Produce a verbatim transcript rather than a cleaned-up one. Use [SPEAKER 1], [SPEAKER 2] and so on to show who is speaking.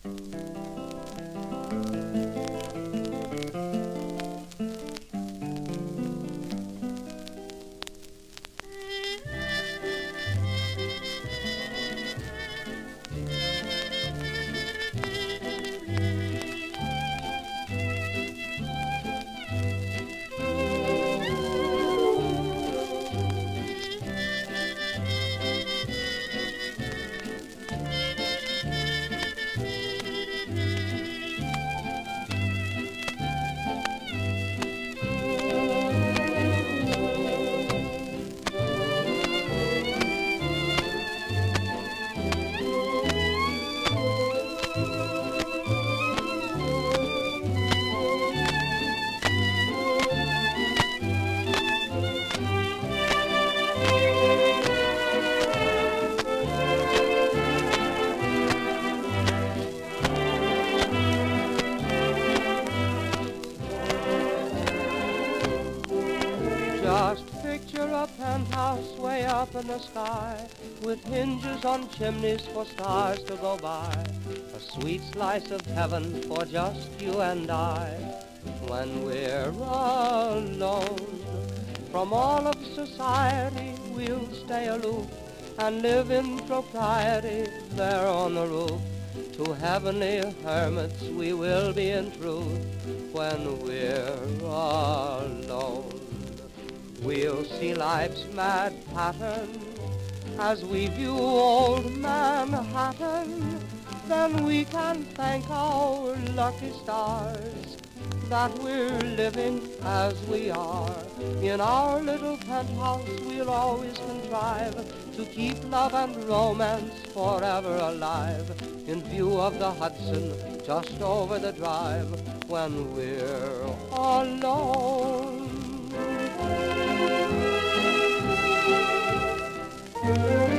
[SPEAKER 1] Just picture a penthouse way up in the sky, with hinges on chimneys for stars to go by. A sweet slice of heaven for just you and I. When we're alone from all of society, we'll stay aloof and live in propriety there on the roof. To heavenly hermits we will be in truth when we're alone. We'll see life's mad pattern as we view old Manhattan. Then we can thank our lucky stars that we're living as we are. In our little penthouse we'll always contrive to keep love and romance forever alive, in view of the Hudson just over the drive when we're alone.